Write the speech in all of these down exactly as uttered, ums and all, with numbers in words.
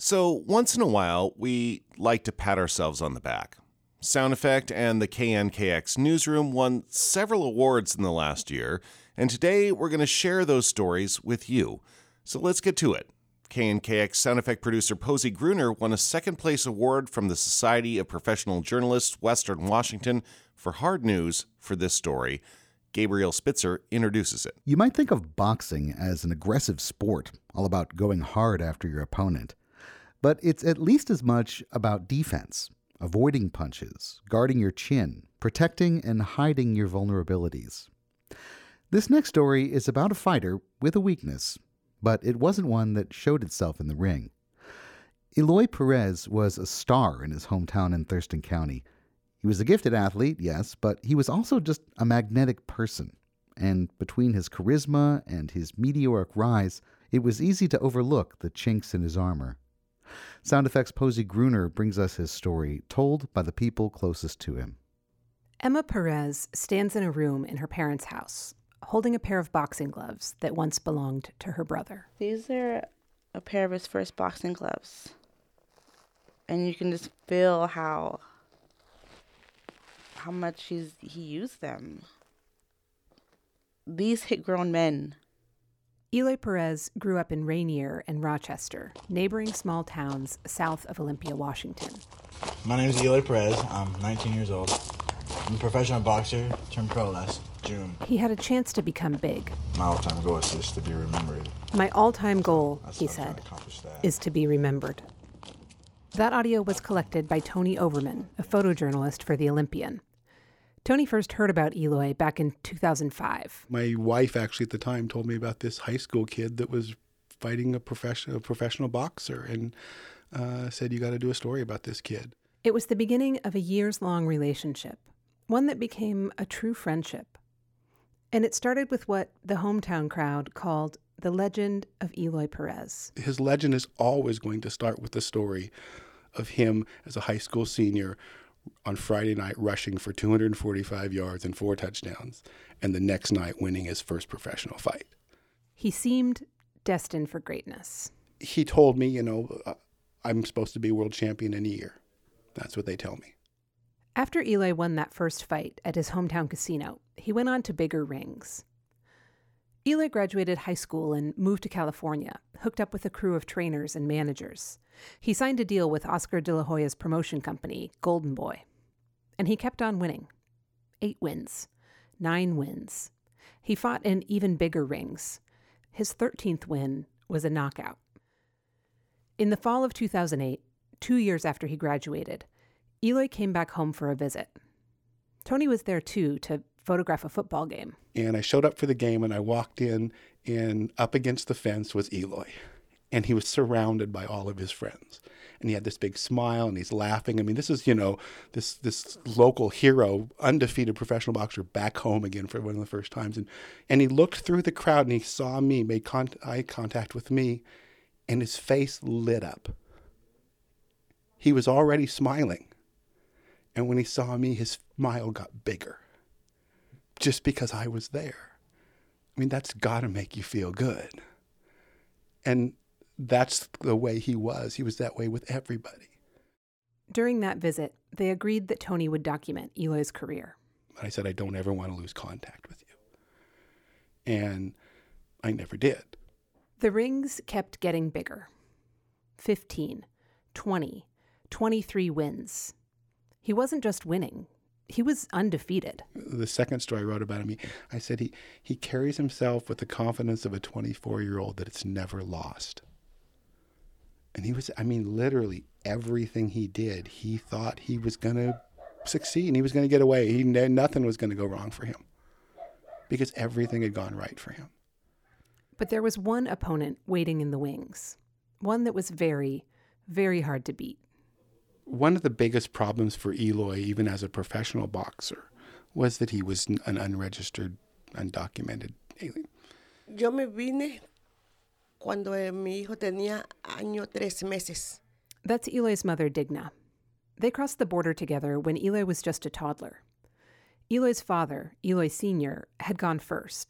So, once in a while, we like to pat ourselves on the back. Sound Effect and the K N K X Newsroom won several awards in the last year, and today we're going to share those stories with you. So let's get to it. K N K X Sound Effect producer Posey Gruner won a second-place award from the Society of Professional Journalists, Western Washington, for hard news for this story. Gabriel Spitzer introduces it. You might think of boxing as an aggressive sport, all about going hard after your opponent. But it's at least as much about defense, avoiding punches, guarding your chin, protecting and hiding your vulnerabilities. This next story is about a fighter with a weakness, but it wasn't one that showed itself in the ring. Eloy Perez was a star in his hometown in Thurston County. He was a gifted athlete, yes, but he was also just a magnetic person. And between his charisma and his meteoric rise, it was easy to overlook the chinks in his armor. Sound Effects' Posey Gruner brings us his story, told by the people closest to him. Emma Perez stands in a room in her parents' house, holding a pair of boxing gloves that once belonged to her brother. These are a pair of his first boxing gloves. And you can just feel how how much he's, he used them. These hit grown men. Eloy Perez grew up in Rainier and Rochester, neighboring small towns south of Olympia, Washington. My name is Eloy Perez. I'm nineteen years old. I'm a professional boxer, turned pro last June. He had a chance to become big. My all-time goal is just to be remembered. My all-time goal, That's he what I'm trying said, to accomplish that. is to be remembered. That audio was collected by Tony Overman, a photojournalist for The Olympian. Tony first heard about Eloy back in two thousand five. My wife actually at the time told me about this high school kid that was fighting a professional, a professional boxer and uh, said, you got to do a story about this kid. It was the beginning of a years-long relationship, one that became a true friendship. And it started with what the hometown crowd called the legend of Eloy Perez. His legend is always going to start with the story of him as a high school senior on Friday night rushing for two hundred forty-five yards and four touchdowns, and the next night winning his first professional fight. He seemed destined for greatness. He told me, you know, I'm supposed to be world champion in a year. That's what they tell me. After Eloy won that first fight at his hometown casino, he went on to bigger rings. Eloy graduated high school and moved to California, hooked up with a crew of trainers and managers. He signed a deal with Oscar De La Hoya's promotion company, Golden Boy. And he kept on winning. Eight wins. Nine wins. He fought in even bigger rings. His thirteenth win was a knockout. In the fall of two thousand eight, two years after he graduated, Eloy came back home for a visit. Tony was there too to photograph a football game. And I showed up for the game and I walked in, and up against the fence was Eloy. And he was surrounded by all of his friends. And he had this big smile and he's laughing. I mean, this is, you know, this this local hero, undefeated professional boxer back home again for one of the first times. And and he looked through the crowd and he saw me, made con- eye contact with me, and his face lit up. He was already smiling. And when he saw me, his smile got bigger. Just because I was there. I mean, that's got to make you feel good. And that's the way he was. He was that way with everybody. During that visit, they agreed that Tony would document Eloy's career. I said, I don't ever want to lose contact with you. And I never did. The rings kept getting bigger. fifteen, twenty, twenty-three wins. He wasn't just winning. He was undefeated. The second story I wrote about him, I said he, he carries himself with the confidence of a twenty-four-year-old that it's never lost. And he was, I mean, literally everything he did, he thought he was going to succeed and he was going to get away. He nothing was going to go wrong for him because everything had gone right for him. But there was one opponent waiting in the wings, one that was very, very hard to beat. One of the biggest problems for Eloy, even as a professional boxer, was that he was an unregistered, undocumented alien. Yo me vine cuando mi hijo tenía año tres meses. That's Eloy's mother, Digna. They crossed the border together when Eloy was just a toddler. Eloy's father, Eloy Senior, had gone first,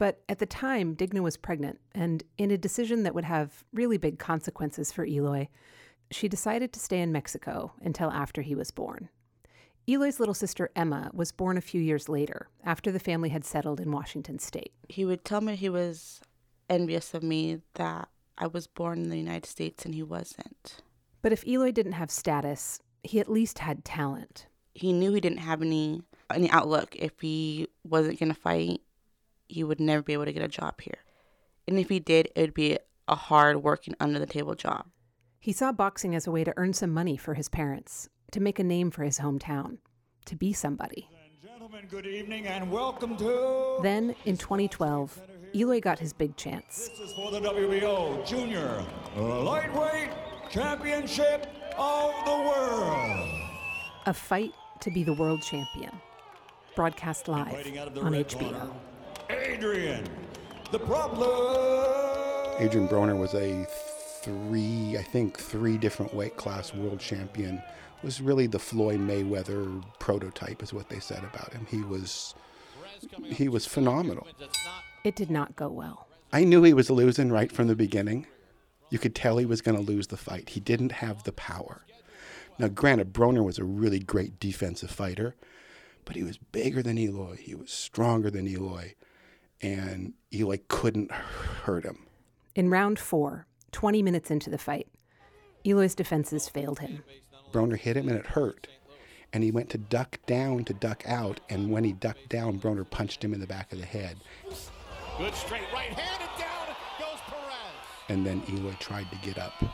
But at the time, Digna was pregnant, and in a decision that would have really big consequences for Eloy, she decided to stay in Mexico until after he was born. Eloy's little sister Emma was born a few years later, after the family had settled in Washington state. He would tell me he was envious of me that I was born in the United States and he wasn't. But if Eloy didn't have status, he at least had talent. He knew he didn't have any any outlook. If he wasn't going to fight, he would never be able to get a job here. And if he did, it would be a hard working under the table job. He saw boxing as a way to earn some money for his parents, to make a name for his hometown, to be somebody. Gentlemen, good evening and welcome to... Then, in twenty twelve, Eloy got his big chance. This is for the W B O Junior Lightweight Championship of the World. A fight to be the world champion. Broadcast live on H B O. Adrian, the problem. Adrian Broner was a three, I think, three different weight class world champion. Was really the Floyd Mayweather prototype, is what they said about him. He was, he was phenomenal. It did not go well. I knew he was losing right from the beginning. You could tell he was going to lose the fight. He didn't have the power. Now, granted, Broner was a really great defensive fighter, but he was bigger than Eloy. He was stronger than Eloy, and Eloy couldn't hurt him. In round four, twenty minutes into the fight, Eloy's defenses failed him. Broner hit him, and it hurt. And he went to duck down to duck out, and when he ducked down, Broner punched him in the back of the head. Good straight right hand, and down goes Perez. And then Eloy tried to get up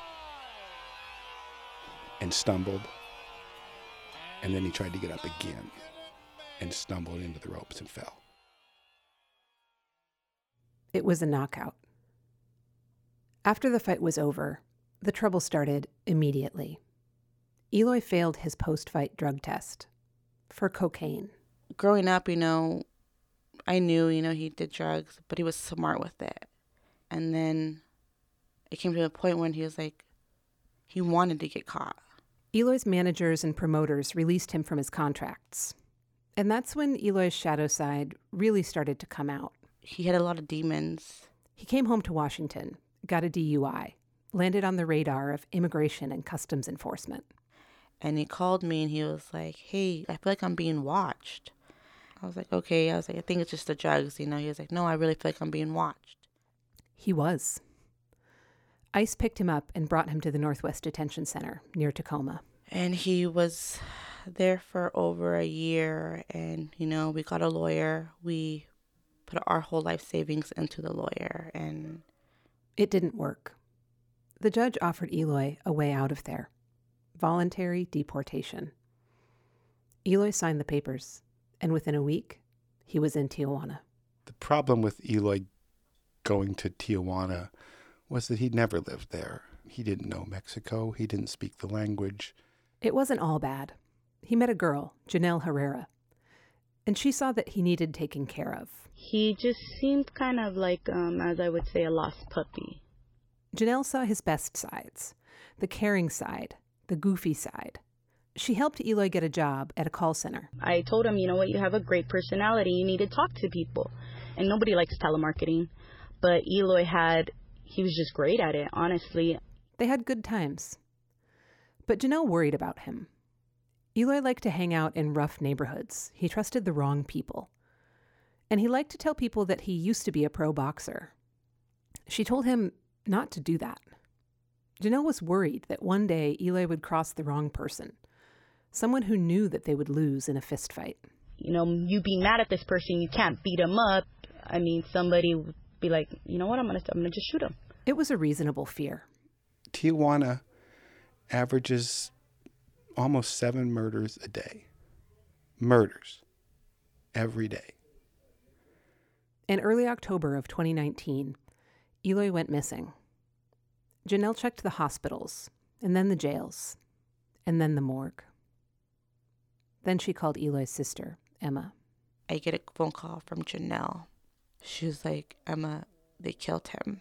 and stumbled. And then he tried to get up again and stumbled into the ropes and fell. It was a knockout. After the fight was over, the trouble started immediately. Eloy failed his post-fight drug test for cocaine. Growing up, you know, I knew, you know, he did drugs, but he was smart with it. And then it came to a point when he was like, he wanted to get caught. Eloy's managers and promoters released him from his contracts. And that's when Eloy's shadow side really started to come out. He had a lot of demons. He came home to Washington, got a D U I, landed on the radar of Immigration and Customs Enforcement. And he called me and he was like, hey, I feel like I'm being watched. I was like, okay. I was like, I think it's just the drugs, you know. He was like, no, I really feel like I'm being watched. He was. ICE picked him up and brought him to the Northwest Detention Center near Tacoma. And he was there for over a year. And, you know, we got a lawyer. We put our whole life savings into the lawyer. And it didn't work. The judge offered Eloy a way out of there. Voluntary deportation. Eloy signed the papers, and within a week, he was in Tijuana. The problem with Eloy going to Tijuana was that he'd never lived there. He didn't know Mexico. He didn't speak the language. It wasn't all bad. He met a girl, Janelle Herrera, and she saw that he needed taken care of. He just seemed kind of like, um, as I would say, a lost puppy. Janelle saw his best sides, the caring side, the goofy side. She helped Eloy get a job at a call center. I told him, you know what, you have a great personality. You need to talk to people. And nobody likes telemarketing. But Eloy had, he was just great at it, honestly. They had good times. But Janelle worried about him. Eloy liked to hang out in rough neighborhoods. He trusted the wrong people. And he liked to tell people that he used to be a pro boxer. She told him not to do that. Janelle was worried that one day Eloy would cross the wrong person, someone who knew that they would lose in a fist fight. You know, you be mad at this person, you can't beat him up. I mean, somebody would be like, you know what, I'm gonna, I'm gonna just shoot him. It was a reasonable fear. Tijuana averages almost seven murders a day. Murders. Every day. In early October of twenty nineteen, Eloy went missing. Janelle checked the hospitals, and then the jails, and then the morgue. Then she called Eloy's sister, Emma. I get a phone call from Janelle. She was like, Emma, they killed him.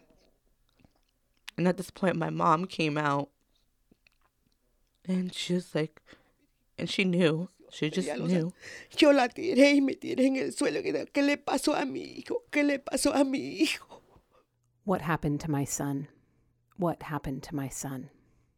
And at this point, my mom came out, and she was like, and she knew. She just Ella lo knew. sabe. Yo la tiré y me tiré en el suelo. ¿Qué le pasó a mi hijo? ¿Qué le pasó a mi hijo? What happened to my son? What happened to my son?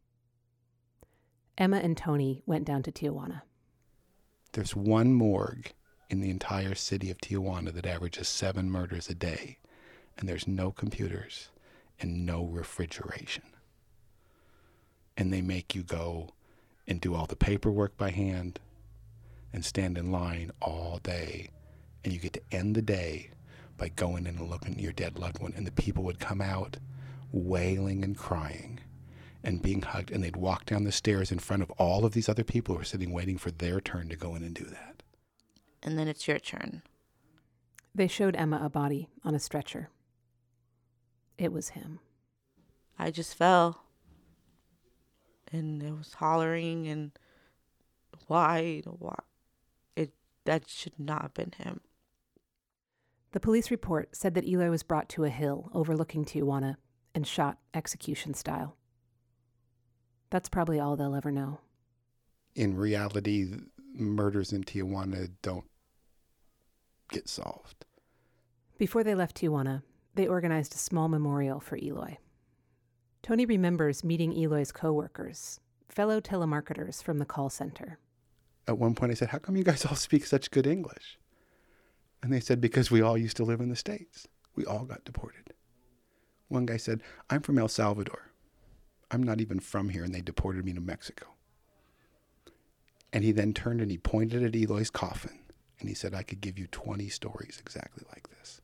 Emma and Tony went down to Tijuana. There's one morgue in the entire city of Tijuana that averages seven murders a day, and there's no computers and no refrigeration. And they make you go and do all the paperwork by hand and stand in line all day, and you get to end the day by going in and looking at your dead loved one, and the people would come out wailing and crying and being hugged, and they'd walk down the stairs in front of all of these other people who are sitting waiting for their turn to go in and do that. And then it's your turn. They showed Emma a body on a stretcher. It was him. I just fell. And it was hollering and why, why? It, that should not have been him. The police report said that Eloy was brought to a hill overlooking Tijuana and shot execution style. That's probably all they'll ever know. In reality, murders in Tijuana don't get solved. Before they left Tijuana, they organized a small memorial for Eloy. Tony remembers meeting Eloy's coworkers, fellow telemarketers from the call center. At one point I said, how come you guys all speak such good English? And they said, because we all used to live in the States. We all got deported. One guy said, I'm from El Salvador. I'm not even from here, and they deported me to Mexico. And he then turned and he pointed at Eloy's coffin, and he said, I could give you twenty stories exactly like this.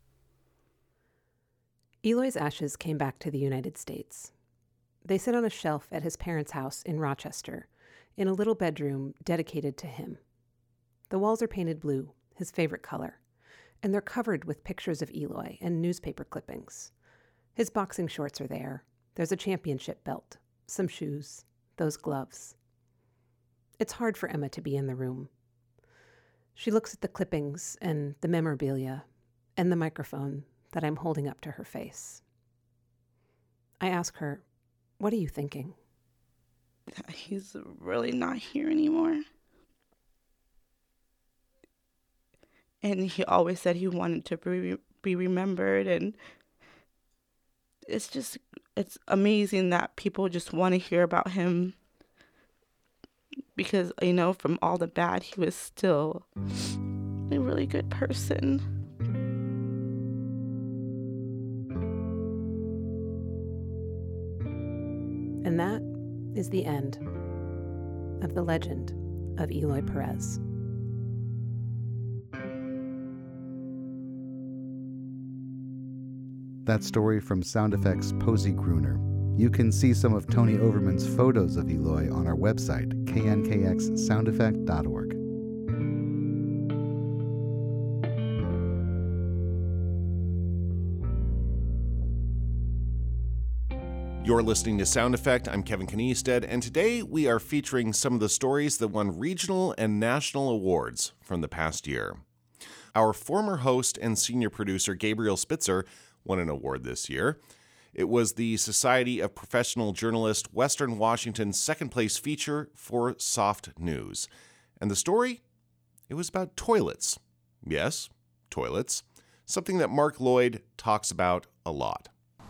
Eloy's ashes came back to the United States. They sit on a shelf at his parents' house in Rochester, in a little bedroom dedicated to him. The walls are painted blue, his favorite color, and they're covered with pictures of Eloy and newspaper clippings. His boxing shorts are there. There's a championship belt, some shoes, those gloves. It's hard for Emma to be in the room. She looks at the clippings and the memorabilia and the microphone that I'm holding up to her face. I ask her, what are you thinking? He's really not here anymore. And he always said he wanted to be, be remembered. And it's just, it's amazing that people just want to hear about him. Because, you know, from all the bad, he was still a really good person. And that is the end of the legend of Eloy Perez. That story from Sound Effects' Posey Gruner. You can see some of Tony Overman's photos of Eloy on our website, k n k x sound effect dot org. You're listening to Sound Effect. I'm Kevin Kniestead, and today we are featuring some of the stories that won regional and national awards from the past year. Our former host and senior producer, Gabriel Spitzer, won an award this year. It was the Society of Professional Journalists Western Washington's second-place feature for soft news. And the story? It was about toilets. Yes, toilets. Something that Mark Lloyd talks about a lot.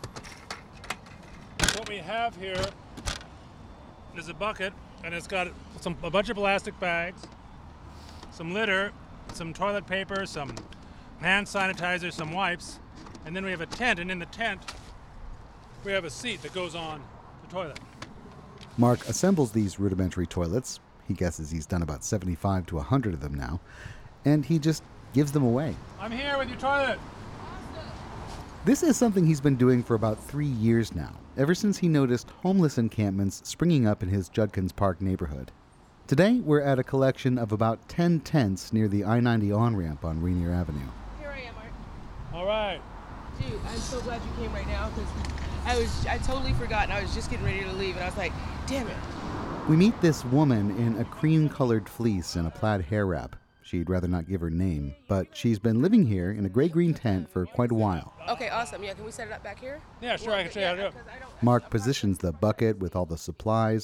What we have here is a bucket, and it's got some a bunch of plastic bags, some litter, some toilet paper, some hand sanitizer, some wipes, and then we have a tent, and in the tent we have a seat that goes on the toilet. Mark assembles these rudimentary toilets. He guesses he's done about seventy-five to one hundred of them now, and he just gives them away. I'm here with your toilet. This is something he's been doing for about three years now, ever since he noticed homeless encampments springing up in his Judkins Park neighborhood. Today, we're at a collection of about ten tents near the I ninety on-ramp on Rainier Avenue. Here I am, Mark. All right. Dude, I'm so glad you came right now, because I was I totally forgot, and I was just getting ready to leave, and I was like, damn it. We meet this woman in a cream-colored fleece and a plaid hair wrap. She'd rather not give her name, but she's been living here in a gray-green tent for quite a while. Okay, awesome. Yeah, can we set it up back here? Yeah, sure, I can show you how to do it. Mark positions the bucket with all the supplies.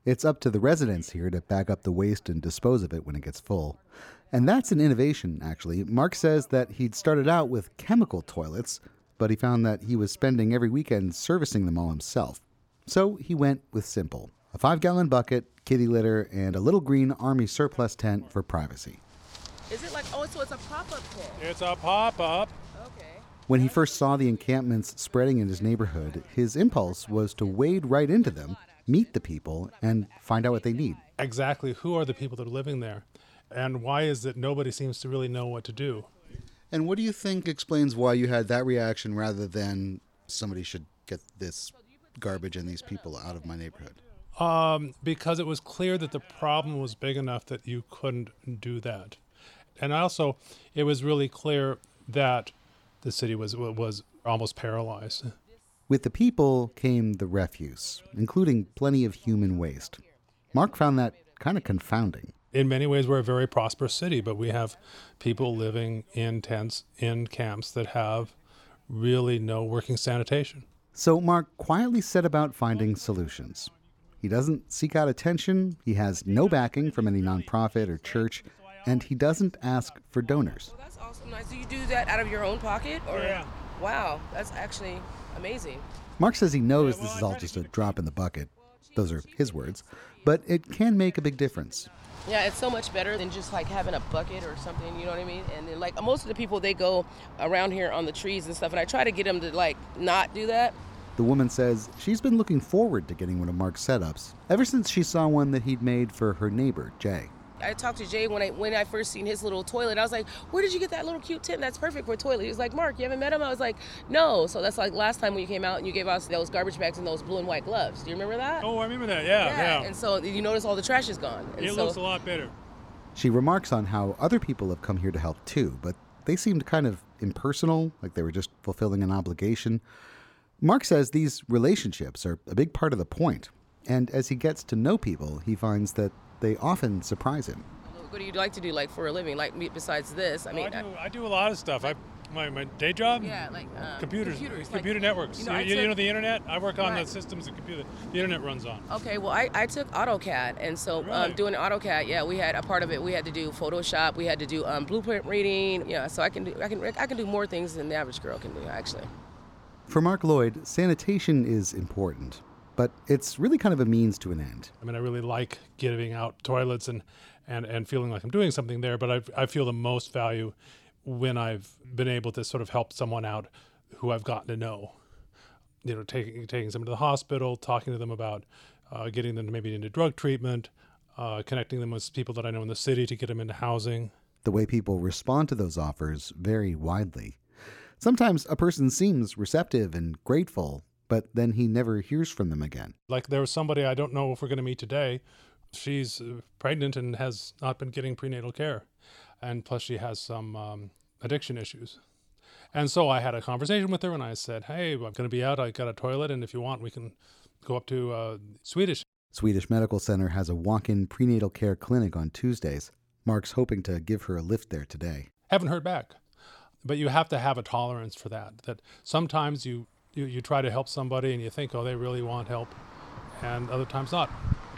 It's up to the residents here to bag up the waste and dispose of it when it gets full. And that's an innovation, actually. Mark says that he'd started out with chemical toilets, but he found that he was spending every weekend servicing them all himself. So he went with simple. A five-gallon bucket, kitty litter, and a little green Army surplus tent for privacy. Is it like, oh, so it's a pop-up pit? It's a pop-up. Okay. When he first saw the encampments spreading in his neighborhood, his impulse was to wade right into them, meet the people, and find out what they need. Exactly who are the people that are living there? And why is it nobody seems to really know what to do? And what do you think explains why you had that reaction rather than somebody should get this garbage and these people out of my neighborhood? Um, because it was clear that the problem was big enough that you couldn't do that. And also, it was really clear that the city was was almost paralyzed. With the people came the refuse, including plenty of human waste. Mark found that kind of confounding. In many ways, we're a very prosperous city, but we have people living in tents, in camps that have really no working sanitation. So Mark quietly set about finding solutions. He doesn't seek out attention, he has no backing from any nonprofit or church, and he doesn't ask for donors. Well, that's awesome. Nice. Do you do that out of your own pocket? Or? Yeah. Wow, that's actually amazing. Mark says he knows this is all just a drop in the bucket. Those are his words. But it can make a big difference. Yeah, it's so much better than just like having a bucket or something, you know what I mean? And then like most of the people, they go around here on the trees and stuff, and I try to get them to like not do that. The woman says she's been looking forward to getting one of Mark's setups ever since she saw one that he'd made for her neighbor, Jay. I talked to Jay when I when I first seen his little toilet. I was like, where did you get that little cute tent? That's perfect for a toilet. He was like, Mark, you haven't met him? I was like, no. So that's like last time when you came out and you gave us those garbage bags and those blue and white gloves. Do you remember that? Oh, I remember that. Yeah, yeah. yeah. And so you notice all the trash is gone. And it so, looks a lot better. She remarks on how other people have come here to help too, but they seemed kind of impersonal, like they were just fulfilling an obligation. Mark says these relationships are a big part of the point, and as he gets to know people, he finds that they often surprise him. What do you like to do, like for a living, like besides this? I mean, oh, I, do, I do a lot of stuff. I my my day job. Yeah, like um, computers, computers, computer like, networks. You know, you, took, you know the internet. I work on right. the systems the computer the internet runs on. Okay, well, I, I took AutoCAD, and so really? um, doing AutoCAD, yeah, we had a part of it. We had to do Photoshop. We had to do um, blueprint reading. Yeah, so I can do I can I can do more things than the average girl can do, actually. For Mark Lloyd, sanitation is important, but it's really kind of a means to an end. I mean, I really like giving out toilets and, and, and feeling like I'm doing something there, but I I feel the most value when I've been able to sort of help someone out who I've gotten to know. You know, taking taking someone to the hospital, talking to them about uh, getting them maybe into drug treatment, uh, connecting them with people that I know in the city to get them into housing. The way people respond to those offers vary widely. Sometimes a person seems receptive and grateful, but then he never hears from them again. Like there was somebody, I don't know if we're going to meet today. She's pregnant and has not been getting prenatal care. And plus she has some um, addiction issues. And so I had a conversation with her and I said, hey, I'm going to be out. I got a toilet. And if you want, we can go up to uh, Swedish. Swedish Medical Center has a walk-in prenatal care clinic on Tuesdays. Mark's hoping to give her a lift there today. Haven't heard back. But you have to have a tolerance for that, that sometimes you, you, you try to help somebody and you think, oh, they really want help, and other times not.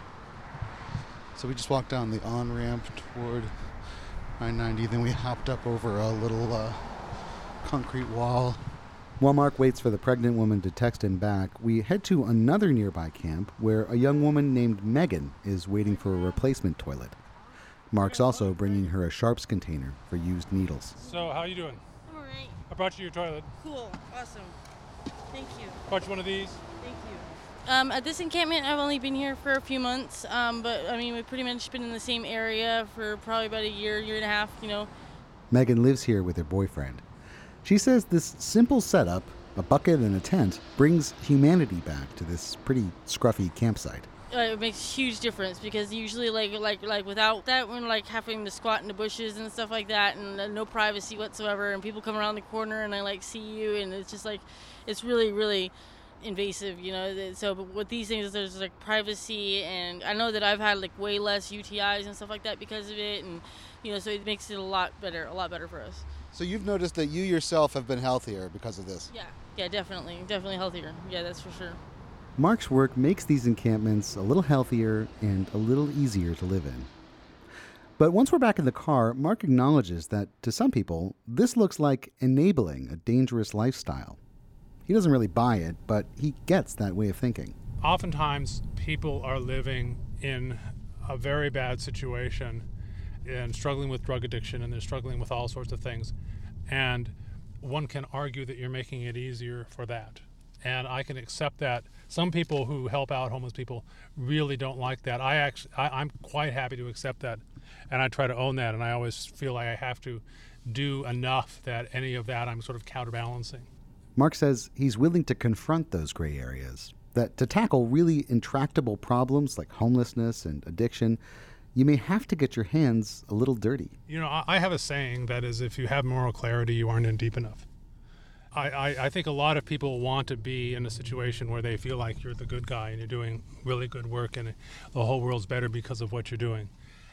So we just walked down the on-ramp toward I ninety, then we hopped up over a little uh, concrete wall. While Mark waits for the pregnant woman to text him back, we head to another nearby camp where a young woman named Megan is waiting for a replacement toilet. Mark's also bringing her a sharps container for used needles. So how are you doing? I'm all right. I brought you your toilet. Cool. Awesome. Thank you. Brought you one of these. Thank you. Um, at this encampment, I've only been here for a few months, um, but I mean, we've pretty much been in the same area for probably about a year, year and a half, you know. Megan lives here with her boyfriend. She says this simple setup, a bucket and a tent, brings humanity back to this pretty scruffy campsite. Uh, it makes a huge difference because usually like like like without that, when like having to squat in the bushes and stuff like that, and uh, no privacy whatsoever, and people come around the corner and I like see you, and it's just like it's really really invasive, you know. So but with these things, there's like privacy, and I know that I've had like way less U T Is and stuff like that because of it, and you know, so it makes it a lot better, a lot better for us. So you've noticed that you yourself have been healthier because of this? Yeah, yeah, definitely, definitely healthier. Yeah, that's for sure. Mark's work makes these encampments a little healthier and a little easier to live in. But once we're back in the car, Mark acknowledges that, to some people, this looks like enabling a dangerous lifestyle. He doesn't really buy it, but he gets that way of thinking. Oftentimes, people are living in a very bad situation and struggling with drug addiction, and they're struggling with all sorts of things. And one can argue that you're making it easier for that. And I can accept that. Some people who help out homeless people really don't like that. I actually, I, I'm quite happy to accept that, and I try to own that. And I always feel like I have to do enough that any of that I'm sort of counterbalancing. Mark says he's willing to confront those gray areas, that to tackle really intractable problems like homelessness and addiction, you may have to get your hands a little dirty. You know, I, I have a saying that is, if you have moral clarity, you aren't in deep enough. I, I, I think a lot of people want to be in a situation where they feel like you're the good guy and you're doing really good work and the whole world's better because of what you're doing.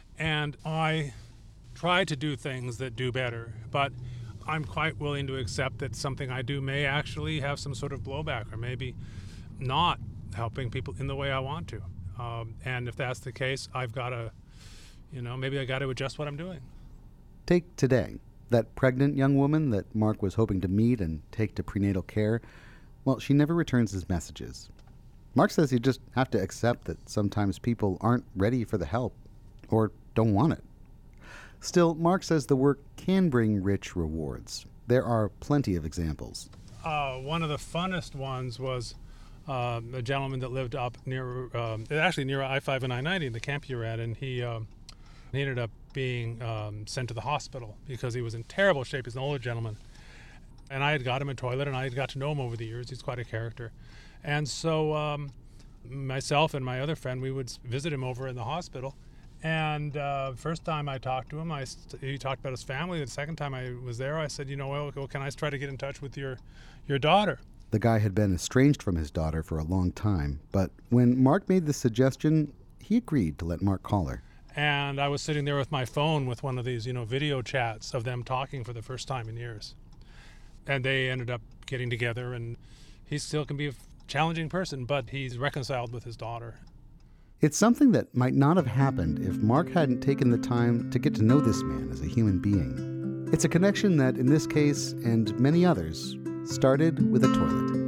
And I try to do things that do better, but I'm quite willing to accept that something I do may actually have some sort of blowback or maybe not helping people in the way I want to. Um, and if that's the case, I've got to, you know, maybe I got to adjust what I'm doing. Take today. That pregnant young woman that Mark was hoping to meet and take to prenatal care, well, she never returns his messages. Mark says you just have to accept that sometimes people aren't ready for the help or don't want it. Still, Mark says the work can bring rich rewards. There are plenty of examples. Uh, one of the funnest ones was uh, a gentleman that lived up near, um, actually near I five and I ninety in the camp you were at, and he, uh, he ended up being um, sent to the hospital because he was in terrible shape. He's an older gentleman. And I had got him a toilet, and I had got to know him over the years. He's quite a character. And so um, myself and my other friend, we would visit him over in the hospital. And uh, first time I talked to him, I st- he talked about his family. The second time I was there, I said, you know, well, well, can I try to get in touch with your, your daughter? The guy had been estranged from his daughter for a long time. But when Mark made the suggestion, he agreed to let Mark call her. And I was sitting there with my phone with one of these, you know, video chats of them talking for the first time in years. And they ended up getting together, and he still can be a challenging person, but he's reconciled with his daughter. It's something that might not have happened if Mark hadn't taken the time to get to know this man as a human being. It's a connection that, in this case, and many others, started with a toilet.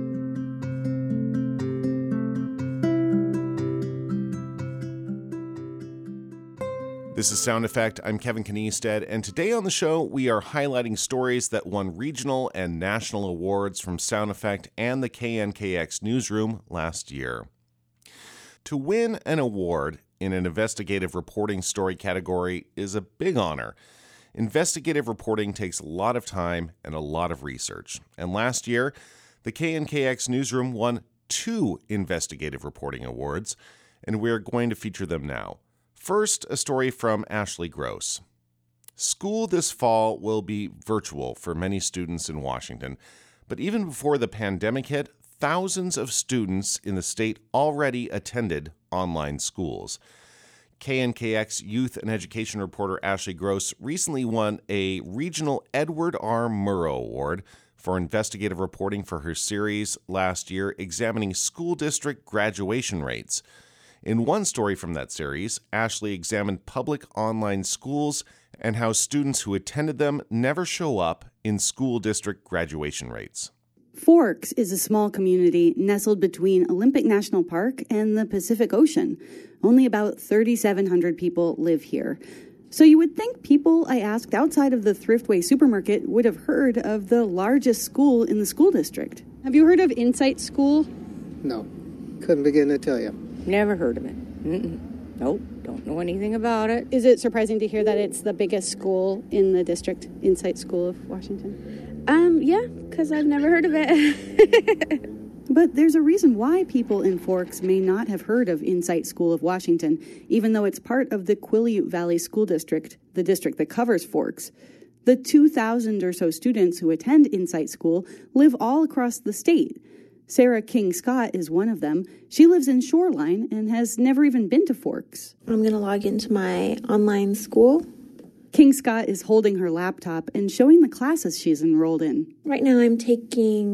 This is Sound Effect. I'm Kevin Kniestead, and today on the show, we are highlighting stories that won regional and national awards from Sound Effect and the K N K X newsroom last year. To win an award in an investigative reporting story category is a big honor. Investigative reporting takes a lot of time and a lot of research. And last year, the K N K X newsroom won two investigative reporting awards, and we're going to feature them now. First, a story from Ashley Gross. School this fall will be virtual for many students in Washington, but even before the pandemic hit, thousands of students in the state already attended online schools. K N K X youth and education reporter Ashley Gross recently won a regional Edward R. Murrow Award for investigative reporting for her series last year examining school district graduation rates. In one story from that series, Ashley examined public online schools and how students who attended them never show up in school district graduation rates. Forks is a small community nestled between Olympic National Park and the Pacific Ocean. Only about thirty-seven hundred people live here. So you would think people I asked outside of the Thriftway supermarket would have heard of the largest school in the school district. Have you heard of Insight School? No, couldn't begin to tell you. Never heard of it. Mm-mm. Nope, don't know anything about it. Is it surprising to hear that it's the biggest school in the district, Insight School of Washington? Um, yeah, because I've never heard of it. But there's a reason why people in Forks may not have heard of Insight School of Washington, even though it's part of the Quileute Valley School District, the district that covers Forks. The two thousand or so students who attend Insight School live all across the state. Sarah King Scott is one of them. She lives in Shoreline and has never even been to Forks. I'm going to log into my online school. King Scott is holding her laptop and showing the classes she's enrolled in. Right now I'm taking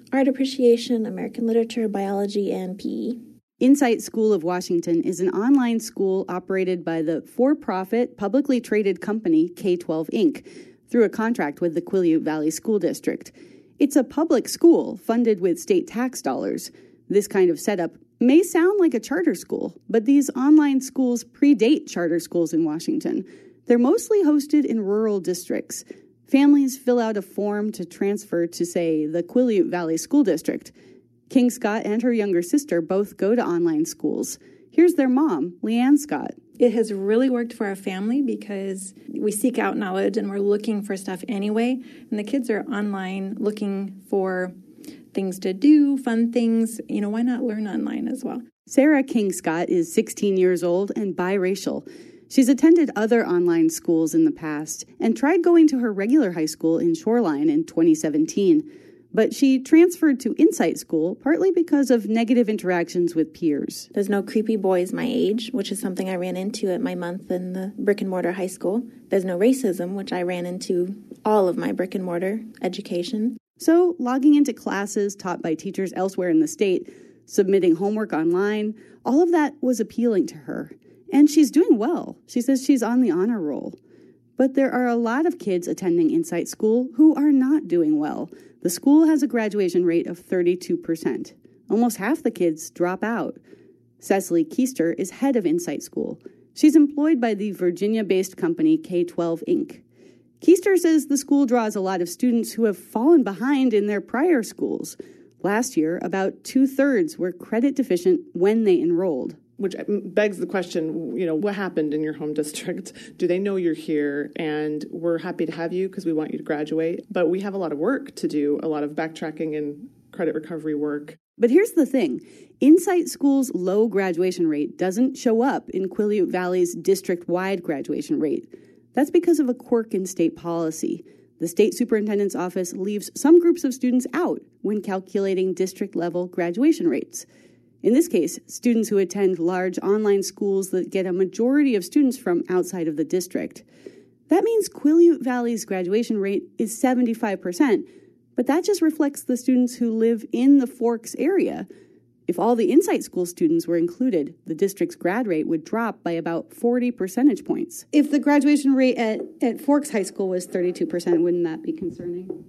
art appreciation, American literature, biology, and P E. Insight School of Washington is an online school operated by the for-profit, publicly traded company K twelve Incorporated through a contract with the Quileute Valley School District. It's a public school funded with state tax dollars. This kind of setup may sound like a charter school, but these online schools predate charter schools in Washington. They're mostly hosted in rural districts. Families fill out a form to transfer to, say, the Quileute Valley School District. King Scott and her younger sister both go to online schools. Here's their mom, Leanne Scott. It has really worked for our family because we seek out knowledge and we're looking for stuff anyway. And the kids are online looking for things to do, fun things. You know, why not learn online as well? Sarah King Scott is sixteen years old and biracial. She's attended other online schools in the past and tried going to her regular high school in Shoreline in twenty seventeen. But she transferred to Insight School partly because of negative interactions with peers. There's no creepy boys my age, which is something I ran into at my month in the brick and mortar high school. There's no racism, which I ran into all of my brick and mortar education. So logging into classes taught by teachers elsewhere in the state, submitting homework online, all of that was appealing to her. And she's doing well. She says she's on the honor roll. But there are a lot of kids attending Insight School who are not doing well. The school has a graduation rate of thirty-two percent. Almost half the kids drop out. Cecily Keister is head of Insight School. She's employed by the Virginia-based company K twelve Incorporated. Keister says the school draws a lot of students who have fallen behind in their prior schools. Last year, about two-thirds were credit deficient when they enrolled. Which begs the question, you know, what happened in your home district? Do they know you're here? And we're happy to have you because we want you to graduate. But we have a lot of work to do, a lot of backtracking and credit recovery work. But here's the thing. Insight School's low graduation rate doesn't show up in Quileute Valley's district-wide graduation rate. That's because of a quirk in state policy. The state superintendent's office leaves some groups of students out when calculating district-level graduation rates. In this case, students who attend large online schools that get a majority of students from outside of the district. That means Quileute Valley's graduation rate is seventy-five percent, but that just reflects the students who live in the Forks area. If all the Insight School students were included, the district's grad rate would drop by about forty percentage points. If the graduation rate at, at Forks High School was thirty-two percent, wouldn't that be concerning?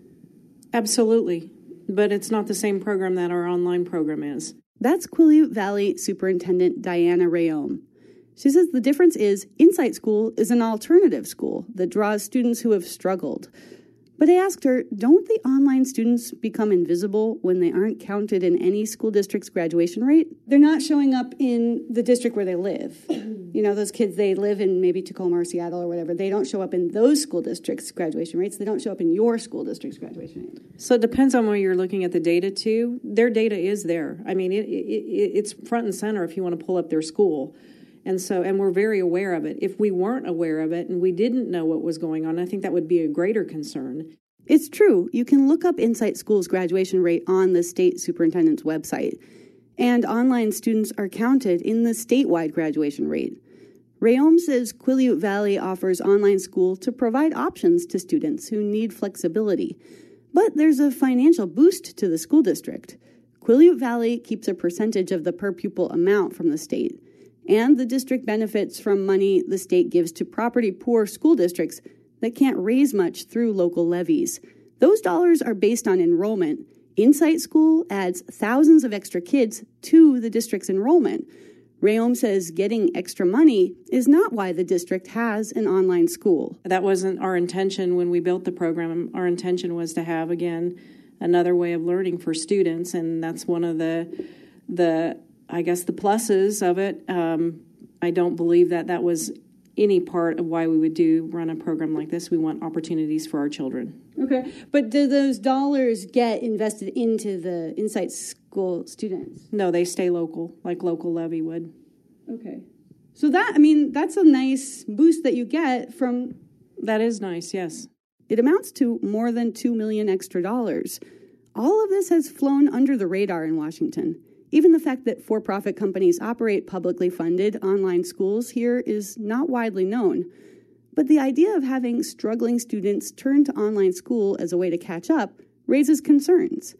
Absolutely, but it's not the same program that our online program is. That's Quileute Valley Superintendent Diana Rayom. She says the difference is Insight School is an alternative school that draws students who have struggled. But I asked her, don't the online students become invisible when they aren't counted in any school district's graduation rate? They're not showing up in the district where they live. You know, those kids, they live in maybe Tacoma or Seattle or whatever. They don't show up in those school districts' graduation rates. They don't show up in your school district's graduation rate. So it depends on where you're looking at the data, too. Their data is there. I mean, it, it, it's front and center if you want to pull up their school. And so, and we're very aware of it. If we weren't aware of it and we didn't know what was going on, I think that would be a greater concern. It's true. You can look up Insight School's graduation rate on the state superintendent's website. And online students are counted in the statewide graduation rate. Rayom says Quileute Valley offers online school to provide options to students who need flexibility. But there's a financial boost to the school district. Quileute Valley keeps a percentage of the per-pupil amount from the state. And the district benefits from money the state gives to property-poor school districts that can't raise much through local levies. Those dollars are based on enrollment. Insight School adds thousands of extra kids to the district's enrollment. Rayom says getting extra money is not why the district has an online school. That wasn't our intention when we built the program. Our intention was to have, again, another way of learning for students, and that's one of the, the I guess, the pluses of it. Um, I don't believe that that was any part of why we would do run a program like this. We want opportunities for our children. Okay, but do those dollars get invested into the Insight School students? No, they stay local, like local levy would. Okay. So that, I mean, that's a nice boost that you get from... That is nice, yes. It amounts to more than two million dollars extra dollars. All of this has flown under the radar in Washington. Even the fact that for-profit companies operate publicly funded online schools here is not widely known. But the idea of having struggling students turn to online school as a way to catch up raises concerns.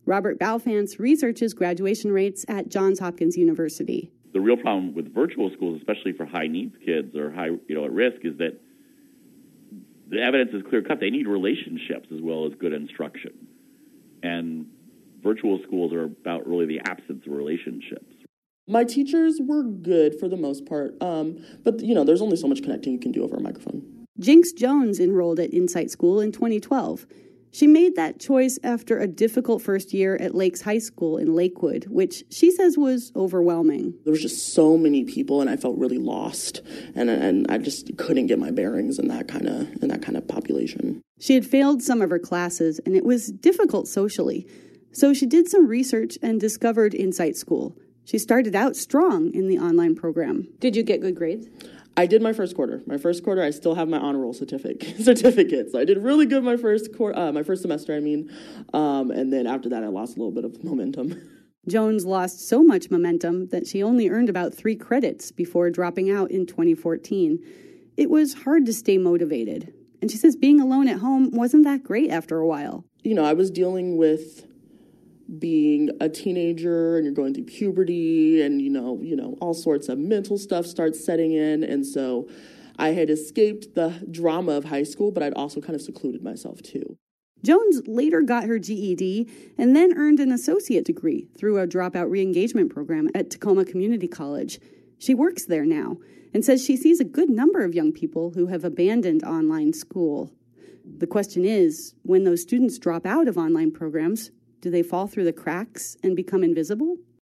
Robert Balfance researches graduation rates at Johns Hopkins University. The real problem with virtual schools, especially for high needs kids or high, you know, at risk, is that the evidence is clear cut. They need relationships as well as good instruction. And virtual schools are about really the absence of relationships. My teachers were good for the most part, um, but, you know, there's only so much connecting you can do over a microphone. Jinx Jones enrolled at Insight School in twenty twelve. She made that choice after a difficult first year at Lakes High School in Lakewood, which she says was overwhelming. There was just so many people, and I felt really lost, and and I just couldn't get my bearings in that kind of in that kind of population. She had failed some of her classes, and it was difficult socially. So she did some research and discovered Insight School. She started out strong in the online program. Did you get good grades? I did my first quarter. My first quarter, I still have my honor roll certificate. certificate. So I did really good my first quarter, uh, my first semester, I mean. Um, and then after that, I lost a little bit of momentum. Jones lost so much momentum that she only earned about three credits before dropping out in twenty fourteen. It was hard to stay motivated. And she says being alone at home wasn't that great after a while. You know, I was dealing with being a teenager and you're going through puberty and, you know, you know, all sorts of mental stuff starts setting in. And so I had escaped the drama of high school, but I'd also kind of secluded myself too. Jones later got her G E D and then earned an associate degree through a dropout re-engagement program at Tacoma Community College. She works there now and says she sees a good number of young people who have abandoned online school. The question is, when those students drop out of online programs, do they fall through the cracks and become invisible?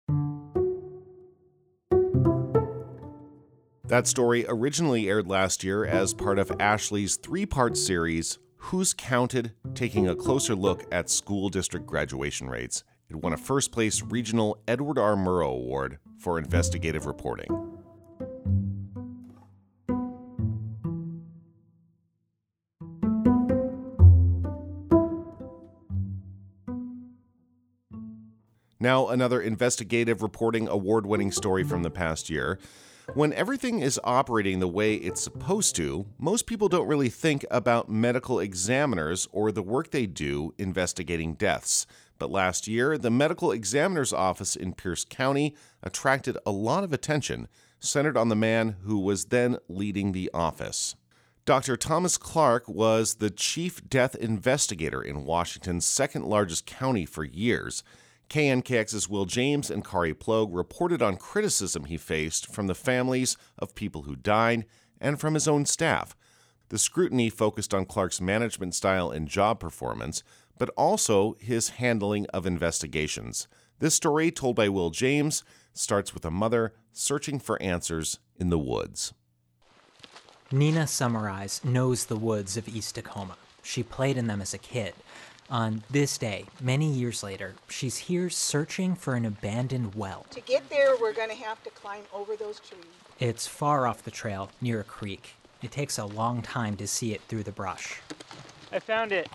That story originally aired last year as part of Ashley's three-part series, Who's Counted?, taking a closer look at school district graduation rates. It won a first-place regional Edward R. Murrow Award for investigative reporting. Now, another investigative reporting award-winning story from the past year. When everything is operating the way it's supposed to, most people don't really think about medical examiners or the work they do investigating deaths. But last year, the medical examiner's office in Pierce County attracted a lot of attention, centered on the man who was then leading the office. Doctor Thomas Clark was the chief death investigator in Washington's second largest county for years. K N K X's Will James and Kari Plogue reported on criticism he faced from the families of people who died and from his own staff. The scrutiny focused on Clark's management style and job performance, but also his handling of investigations. This story, told by Will James, starts with a mother searching for answers in the woods. Nina Summarize knows the woods of East Tacoma. She played in them as a kid. On this day, many years later, she's here searching for an abandoned well. To get there, we're going to have to climb over those trees. It's far off the trail, near a creek. It takes a long time to see it through the brush. I found it.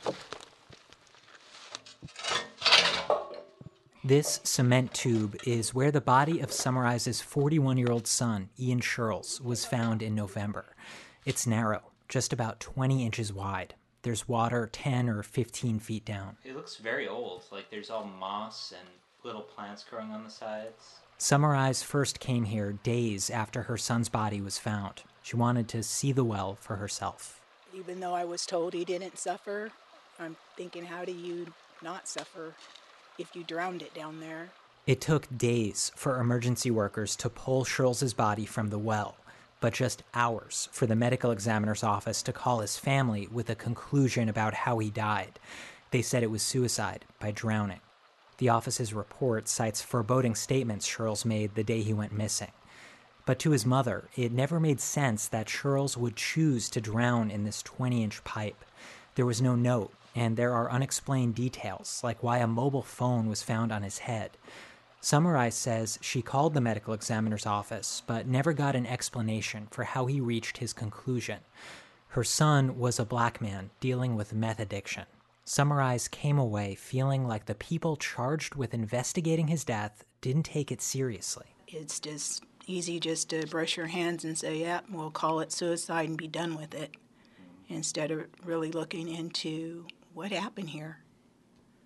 This cement tube is where the body of Summarize's forty-one-year-old son, Ian Shirls, was found in November. It's narrow, just about twenty inches wide. There's water ten or fifteen feet down. It looks very old, like there's all moss and little plants growing on the sides. Summarize first came here days after her son's body was found. She wanted to see the well for herself. Even though I was told he didn't suffer, I'm thinking, how do you not suffer if you drowned it down there? It took days for emergency workers to pull Shirls's body from the well, but just hours for the medical examiner's office to call his family with a conclusion about how he died. They said it was suicide by drowning. The office's report cites foreboding statements Shirls made the day he went missing. But to his mother, it never made sense that Shirls would choose to drown in this twenty-inch pipe. There was no note, and there are unexplained details, like why a mobile phone was found on his head. Summarize says she called the medical examiner's office, but never got an explanation for how he reached his conclusion. Her son was a black man dealing with meth addiction. Summarize came away feeling like the people charged with investigating his death didn't take it seriously. It's just easy just to brush your hands and say, yeah, we'll call it suicide and be done with it, instead of really looking into what happened here.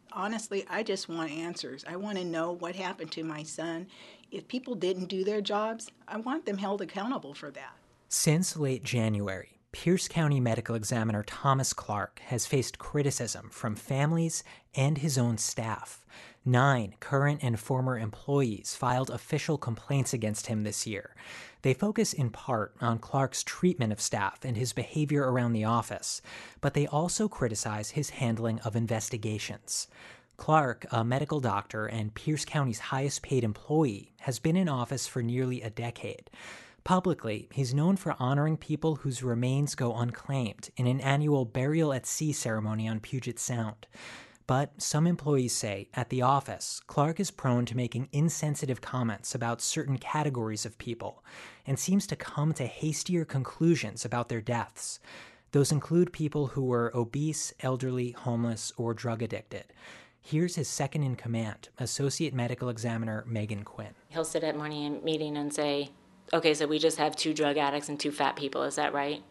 Honestly, I just want answers. I want to know what happened to my son. If people didn't do their jobs, I want them held accountable for that. Since late January, Pierce County Medical Examiner Thomas Clark has faced criticism from families and his own staff. Nine current and former employees filed official complaints against him this year. They focus in part on Clark's treatment of staff and his behavior around the office, but they also criticize his handling of investigations. Clark, a medical doctor and Pierce County's highest-paid employee, has been in office for nearly a decade. Publicly, he's known for honoring people whose remains go unclaimed in an annual burial at sea ceremony on Puget Sound. But some employees say, at the office, Clark is prone to making insensitive comments about certain categories of people and seems to come to hastier conclusions about their deaths. Those include people who were obese, elderly, homeless, or drug addicted. Here's his second-in-command, Associate Medical Examiner Megan Quinn. He'll sit at morning meeting and say, okay, so we just have two drug addicts and two fat people, is that right?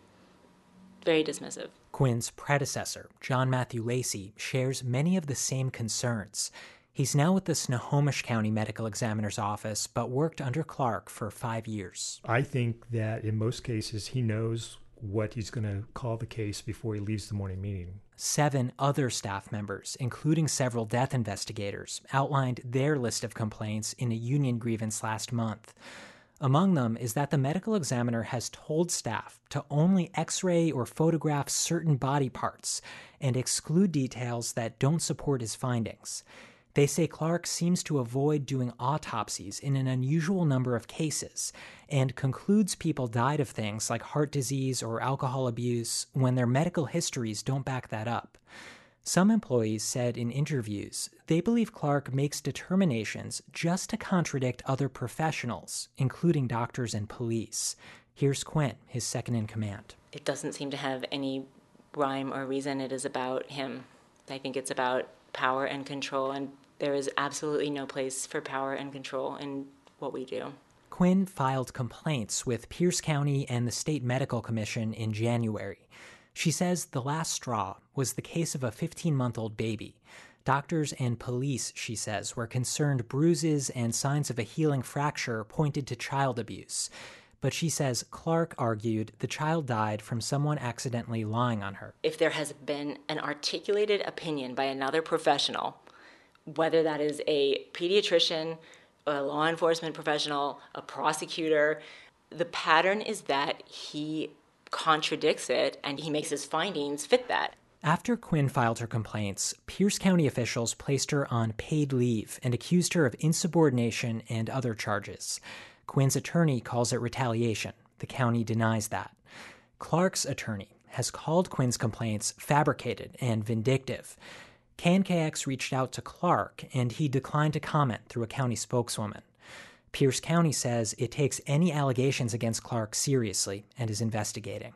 Very dismissive. Quinn's predecessor, John Matthew Lacey, shares many of the same concerns. He's now with the Snohomish County Medical Examiner's Office, but worked under Clark for five years. I think that in most cases he knows what he's going to call the case before he leaves the morning meeting. Seven other staff members, including several death investigators, outlined their list of complaints in a union grievance last month. Among them is that the medical examiner has told staff to only x-ray or photograph certain body parts and exclude details that don't support his findings. They say Clark seems to avoid doing autopsies in an unusual number of cases and concludes people died of things like heart disease or alcohol abuse when their medical histories don't back that up. Some employees said in interviews they believe Clark makes determinations just to contradict other professionals, including doctors and police. Here's Quinn, his second-in-command. It doesn't seem to have any rhyme or reason. It is about him. I think it's about power and control, and there is absolutely no place for power and control in what we do. Quinn filed complaints with Pierce County and the State Medical Commission in January. She says the last straw was the case of a fifteen-month-old baby. Doctors and police, she says, were concerned bruises and signs of a healing fracture pointed to child abuse. But she says Clark argued the child died from someone accidentally lying on her. If there has been an articulated opinion by another professional, whether that is a pediatrician, a law enforcement professional, a prosecutor, the pattern is that he contradicts it and he makes his findings fit that. After Quinn filed her complaints, Pierce County officials placed her on paid leave and accused her of insubordination and other charges. Quinn's attorney calls it retaliation. The county denies that. Clark's attorney has called Quinn's complaints fabricated and vindictive. K N K X reached out to Clark, and he declined to comment through a county spokeswoman. Pierce County says it takes any allegations against Clark seriously and is investigating.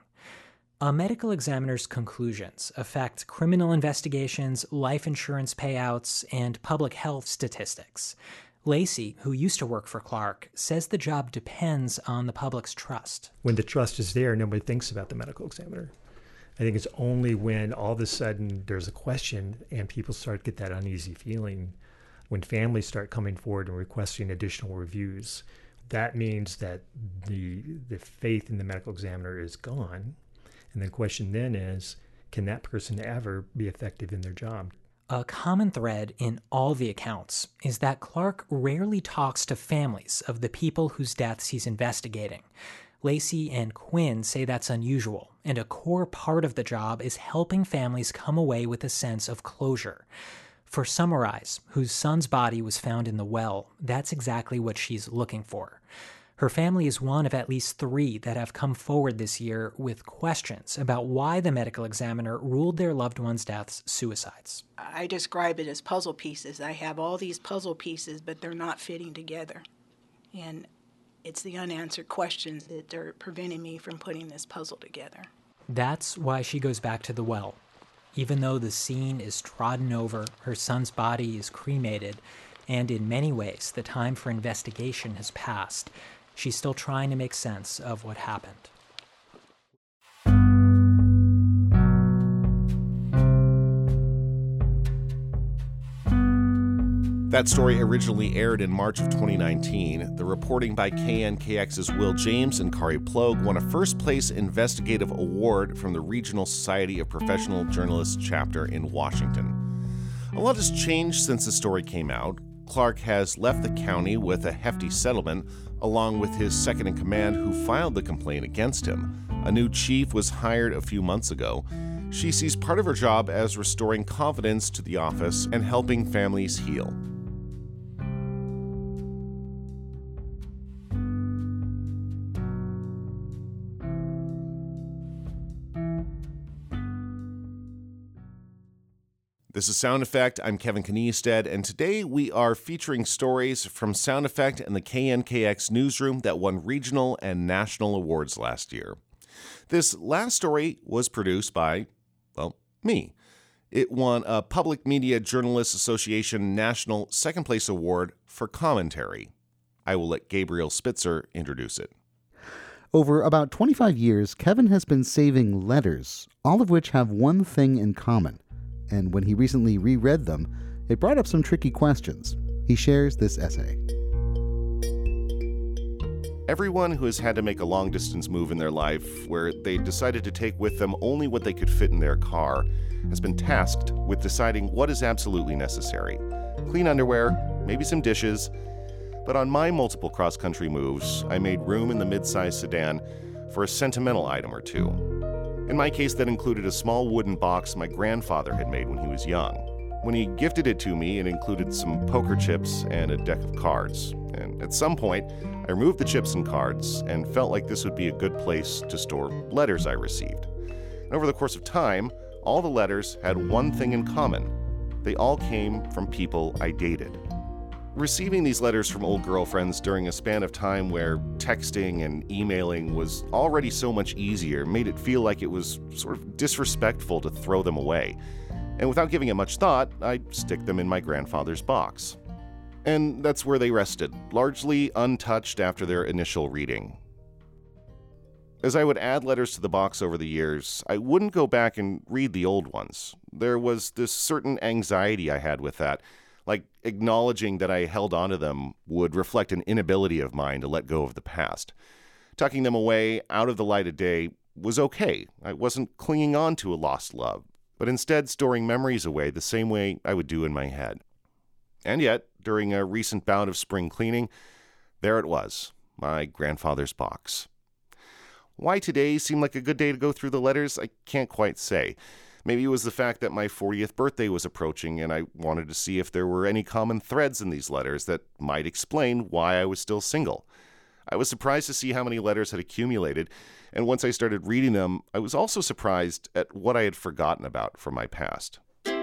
A medical examiner's conclusions affect criminal investigations, life insurance payouts, and public health statistics. Lacey, who used to work for Clark, says the job depends on the public's trust. When the trust is there, nobody thinks about the medical examiner. I think it's only when all of a sudden there's a question and people start to get that uneasy feeling, when families start coming forward and requesting additional reviews. That means that the the faith in the medical examiner is gone. And the question then is, can that person ever be effective in their job? A common thread in all the accounts is that Clark rarely talks to families of the people whose deaths he's investigating. Lacey and Quinn say that's unusual, and a core part of the job is helping families come away with a sense of closure. For Summarize, whose son's body was found in the well, that's exactly what she's looking for. Her family is one of at least three that have come forward this year with questions about why the medical examiner ruled their loved ones' deaths suicides. I describe it as puzzle pieces. I have all these puzzle pieces, but they're not fitting together. And it's the unanswered questions that are preventing me from putting this puzzle together. That's why she goes back to the well. Even though the scene is trodden over, her son's body is cremated, and in many ways the time for investigation has passed, she's still trying to make sense of what happened. That story originally aired in March of twenty nineteen. The reporting by K N K X's Will James and Kari Ploeg won a first-place investigative award from the Regional Society of Professional Journalists chapter in Washington. A lot has changed since the story came out. Clark has left the county with a hefty settlement, along with his second-in-command who filed the complaint against him. A new chief was hired a few months ago. She sees part of her job as restoring confidence to the office and helping families heal. This is Sound Effect. I'm Kevin Kniestead, and today we are featuring stories from Sound Effect and the K N K X newsroom that won regional and national awards last year. This last story was produced by, well, me. It won a Public Media Journalists Association National Second Place Award for commentary. I will let Gabriel Spitzer introduce it. Over about twenty-five years, Kevin has been saving letters, all of which have one thing in common. And when he recently reread them, it brought up some tricky questions. He shares this essay. Everyone who has had to make a long-distance move in their life where they decided to take with them only what they could fit in their car has been tasked with deciding what is absolutely necessary. Clean underwear, maybe some dishes. But on my multiple cross-country moves, I made room in the mid-size sedan for a sentimental item or two. In my case, that included a small wooden box my grandfather had made when he was young. When he gifted it to me, it included some poker chips and a deck of cards. And at some point, I removed the chips and cards and felt like this would be a good place to store letters I received. And over the course of time, all the letters had one thing in common. They all came from people I dated. Receiving these letters from old girlfriends during a span of time where texting and emailing was already so much easier made it feel like it was sort of disrespectful to throw them away. And without giving it much thought, I'd stick them in my grandfather's box. And that's where they rested, largely untouched after their initial reading. As I would add letters to the box over the years, I wouldn't go back and read the old ones. There was this certain anxiety I had with that. Like acknowledging that I held onto them would reflect an inability of mine to let go of the past. Tucking them away out of the light of day was okay. I wasn't clinging on to a lost love, but instead storing memories away the same way I would do in my head. And yet, during a recent bout of spring cleaning, there it was, my grandfather's box. Why today seemed like a good day to go through the letters, I can't quite say. Maybe it was the fact that my fortieth birthday was approaching and I wanted to see if there were any common threads in these letters that might explain why I was still single. I was surprised to see how many letters had accumulated, and once I started reading them, I was also surprised at what I had forgotten about from my past.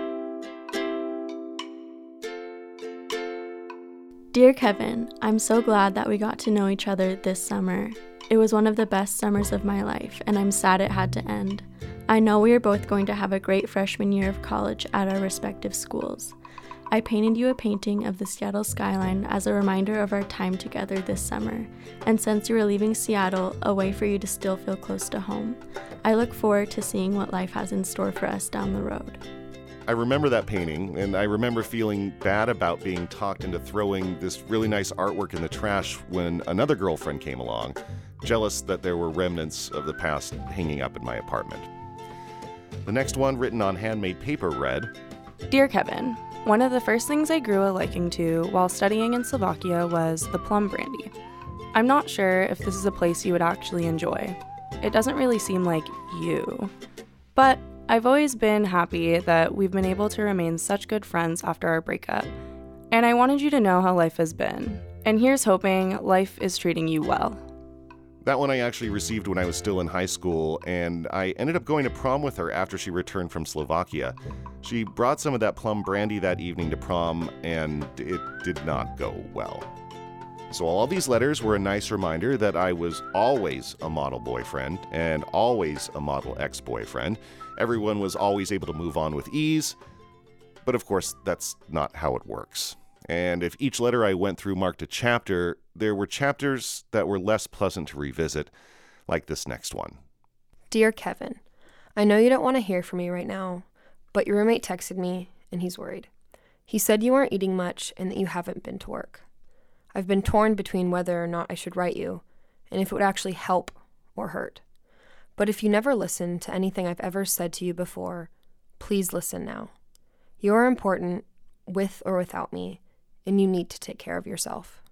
Dear Kevin, I'm so glad that we got to know each other this summer. It was one of the best summers of my life, and I'm sad it had to end. I know we are both going to have a great freshman year of college at our respective schools. I painted you a painting of the Seattle skyline as a reminder of our time together this summer, and since you are leaving Seattle, a way for you to still feel close to home. I look forward to seeing what life has in store for us down the road. I remember that painting, and I remember feeling bad about being talked into throwing this really nice artwork in the trash when another girlfriend came along, jealous that there were remnants of the past hanging up in my apartment. The next one, written on handmade paper, read, Dear Kevin, one of the first things I grew a liking to while studying in Slovakia was the plum brandy. I'm not sure if this is a place you would actually enjoy. It doesn't really seem like you. But I've always been happy that we've been able to remain such good friends after our breakup. And I wanted you to know how life has been. And here's hoping life is treating you well. That one I actually received when I was still in high school, and I ended up going to prom with her after she returned from Slovakia. She brought some of that plum brandy that evening to prom, and it did not go well. So all of these letters were a nice reminder that I was always a model boyfriend and always a model ex-boyfriend. Everyone was always able to move on with ease, but of course that's not how it works. And if each letter I went through marked a chapter, there were chapters that were less pleasant to revisit, like this next one. Dear Kevin, I know you don't want to hear from me right now, but your roommate texted me, and he's worried. He said you aren't eating much and that you haven't been to work. I've been torn between whether or not I should write you, and if it would actually help or hurt. But if you never listened to anything I've ever said to you before, please listen now. You are important, with or without me, and you need to take care of yourself.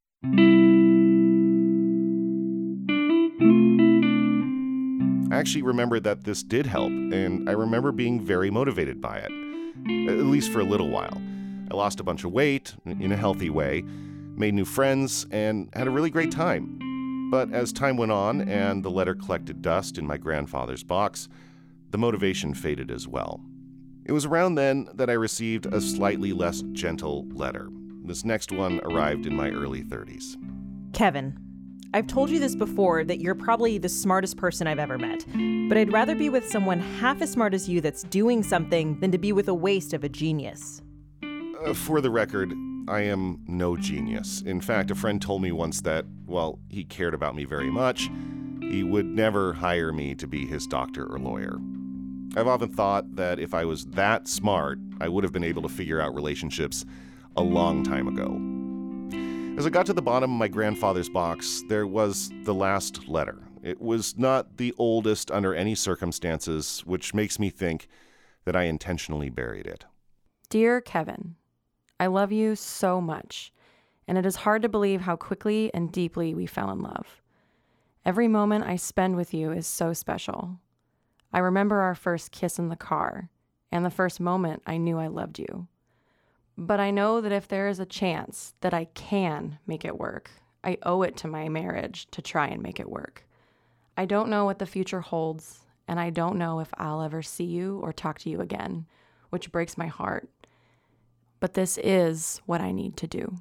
I actually remember that this did help, and I remember being very motivated by it, at least for a little while. I lost a bunch of weight in a healthy way, made new friends, and had a really great time. But as time went on and the letter collected dust in my grandfather's box, the motivation faded as well. It was around then that I received a slightly less gentle letter. This next one arrived in my early thirties. Kevin, I've told you this before, that you're probably the smartest person I've ever met. But I'd rather be with someone half as smart as you that's doing something than to be with a waste of a genius. Uh, for the record, I am no genius. In fact, a friend told me once that, while he cared about me very much, he would never hire me to be his doctor or lawyer. I've often thought that if I was that smart, I would have been able to figure out relationships a long time ago. As I got to the bottom of my grandfather's box, there was the last letter. It was not the oldest under any circumstances, which makes me think that I intentionally buried it. Dear Kevin, I love you so much, and it is hard to believe how quickly and deeply we fell in love. Every moment I spend with you is so special. I remember our first kiss in the car, and the first moment I knew I loved you. But I know that if there is a chance that I can make it work, I owe it to my marriage to try and make it work. I don't know what the future holds, and I don't know if I'll ever see you or talk to you again, which breaks my heart. But this is what I need to do.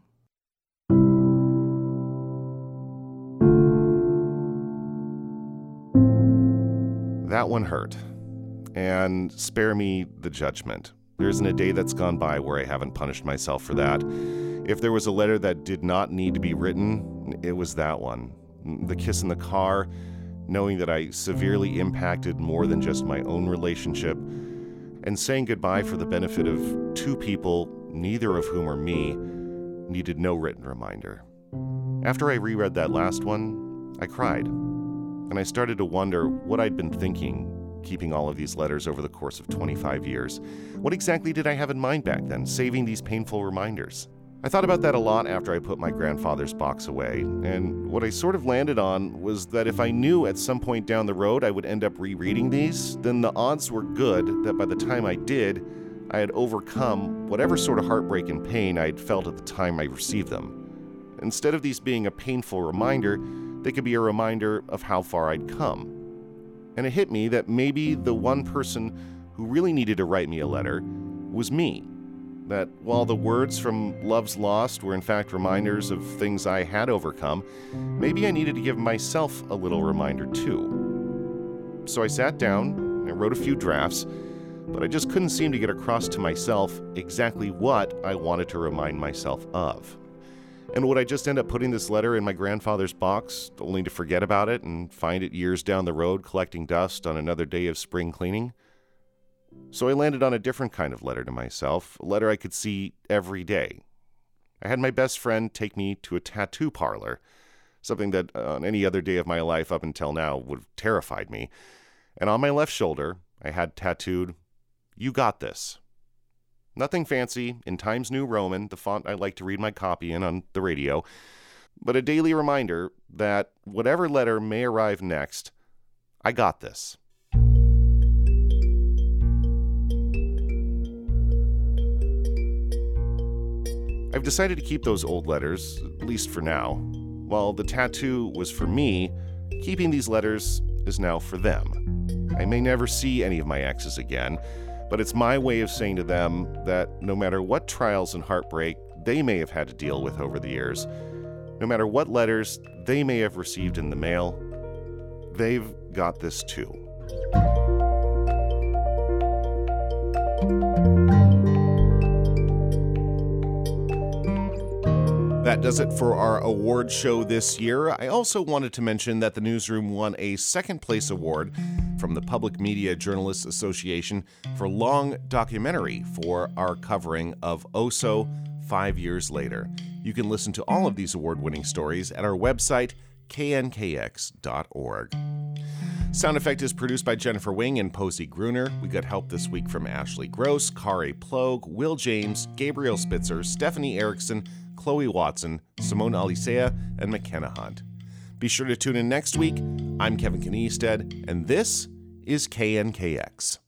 That one hurt. And spare me the judgment. There isn't a day that's gone by where I haven't punished myself for that. If there was a letter that did not need to be written, it was that one. The kiss in the car, knowing that I severely impacted more than just my own relationship, and saying goodbye for the benefit of two people, neither of whom are me, needed no written reminder. After I reread that last one, I cried, and I started to wonder what I'd been thinking, keeping all of these letters over the course of twenty-five years. What exactly did I have in mind back then, saving these painful reminders? I thought about that a lot after I put my grandfather's box away, and what I sort of landed on was that if I knew at some point down the road I would end up rereading these, then the odds were good that by the time I did, I had overcome whatever sort of heartbreak and pain I'd felt at the time I received them. Instead of these being a painful reminder, they could be a reminder of how far I'd come. And it hit me that maybe the one person who really needed to write me a letter was me. That while the words from Love's Lost were in fact reminders of things I had overcome, maybe I needed to give myself a little reminder too. So I sat down and wrote a few drafts, but I just couldn't seem to get across to myself exactly what I wanted to remind myself of. And would I just end up putting this letter in my grandfather's box, only to forget about it and find it years down the road collecting dust on another day of spring cleaning? So I landed on a different kind of letter to myself, a letter I could see every day. I had my best friend take me to a tattoo parlor, something that on any other day of my life up until now would have terrified me. And on my left shoulder, I had tattooed, "You got this." Nothing fancy, in Times New Roman, the font I like to read my copy in on the radio, but a daily reminder that whatever letter may arrive next, I got this. I've decided to keep those old letters, at least for now. While the tattoo was for me, keeping these letters is now for them. I may never see any of my exes again, but it's my way of saying to them that no matter what trials and heartbreak they may have had to deal with over the years, no matter what letters they may have received in the mail, they've got this too. That does it for our award show this year. I also wanted to mention that the newsroom won a second place award from the Public Media Journalists Association for long documentary for our covering of Oso five years later. You can listen to all of these award-winning stories at our website, K N K X dot org. Sound Effect is produced by Jennifer Wing and Posey Gruner. We got help this week from Ashley Gross, Kari Plogue, Will James, Gabriel Spitzer, Stephanie Erickson, Chloe Watson, Simone Alicea, and McKenna Hunt. Be sure to tune in next week. I'm Kevin Kniestead, and this is K N K X.